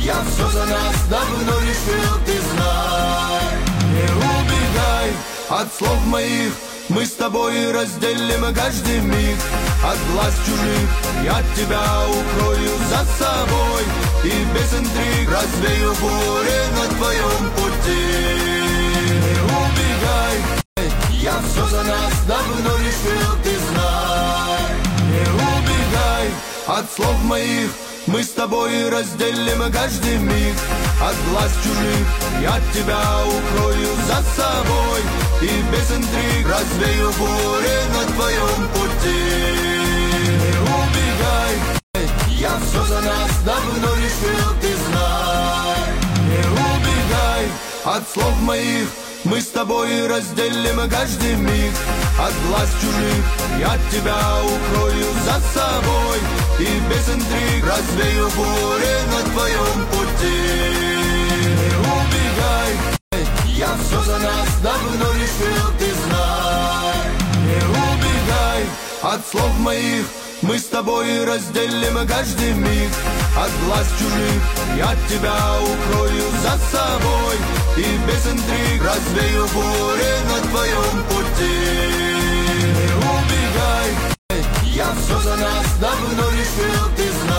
Я все за нас давно решил, ты знай. Не убегай от слов моих, мы с тобой разделим каждый миг. От глаз чужих я тебя укрою за собой, и без интриг развею бури на твоем пути. Не убегай, я все за нас давно решил, ты знай. Не убегай от слов моих, мы с тобой разделим каждый миг. От глаз чужих я тебя укрою за собой, и без интриг развею бури на твоем пути. Не убегай, я все за нас давно решил, ты знай. Не убегай от слов моих, мы с тобой разделим каждый миг. От глаз чужих я тебя укрою за собой, и без интриг развею бури на твоем пути. Не убегай, я все за нас давно решил, ты знай. Не убегай от слов моих, мы с тобой разделим каждый миг. От глаз чужих я тебя укрою за собой, и без интриг развею бури